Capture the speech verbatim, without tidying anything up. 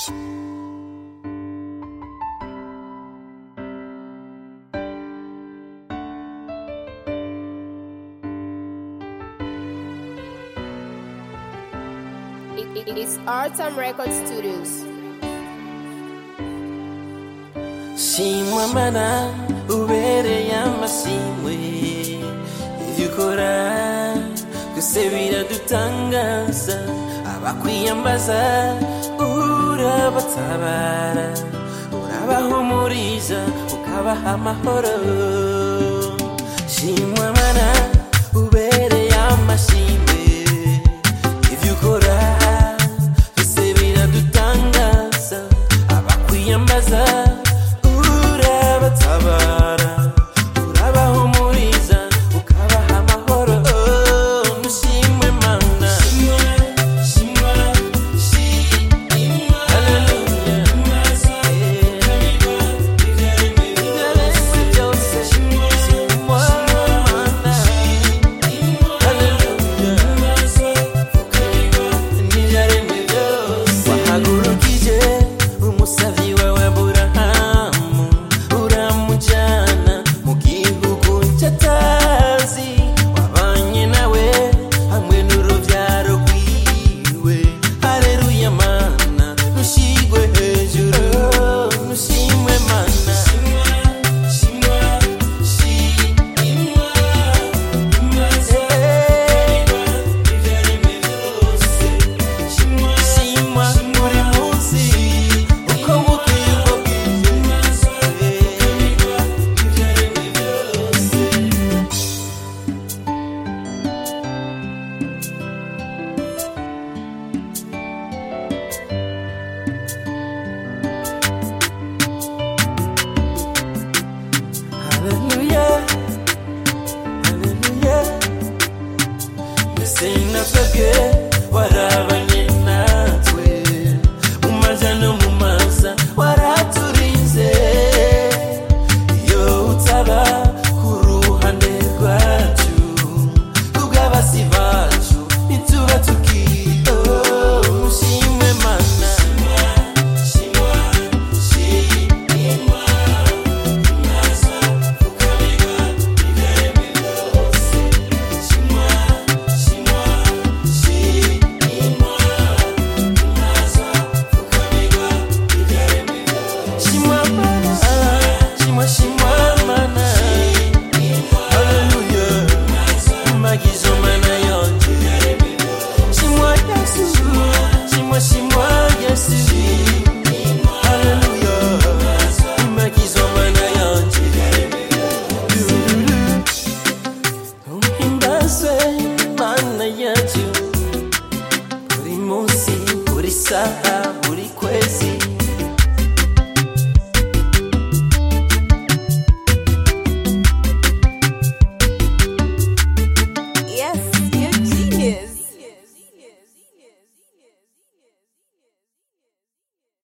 It's Artam Record Studios. Shimwa mana ubereye amashimwe ivyo ukora gusa biradutangaza abakwiyambaza urabatabara urabahumuriza ukabaha amahoro. Shimwa mana ubereye amashimwe ivyo ukora gusa biradutangaza abakwiyambaza urabatabara urabahumuriza ukabaha amahoro. Mushimwe mana shimwa shimwa haleluya maza kabirwa ivyaremwe byose shimwa mana haleluya maza kabirwa ivyaremwe byose. Wahagurukije umusavi wawe Aburahamu uramujana mu gihugu cy'atazi wabanye nawe hamwe n'uruvyaro rwiwe. Haleluya mana nushigwe hejuru nushimwe mana shimwa shimwa shimwa maze ivyaremwe byose shimwa shimwa buri munsi uko bukeye uko bwije maze ukabirwa ivyaremwe byose. Hallelujah, hallelujah. Mbese natwebwe warabanye natwe mu maja no mu maza waraturinze. Iyo utaba ku ruhande rwacu kubw'abasi bacu ntituba tukiriho. Mushimwe mana shimwa shimwa maza ukabirwa ivyaremwe byose shimwa shimwa shimwa maza ukabirwa ivyaremwe byose. Shimwa mana shimwa shimwa mana haleluya magizo mana yonje shimwa Yesu shimwa shimwa Yesu haleluya magizo mana yonje. Uhimbazwe mana yacu buri munsi buri saha buri kwezi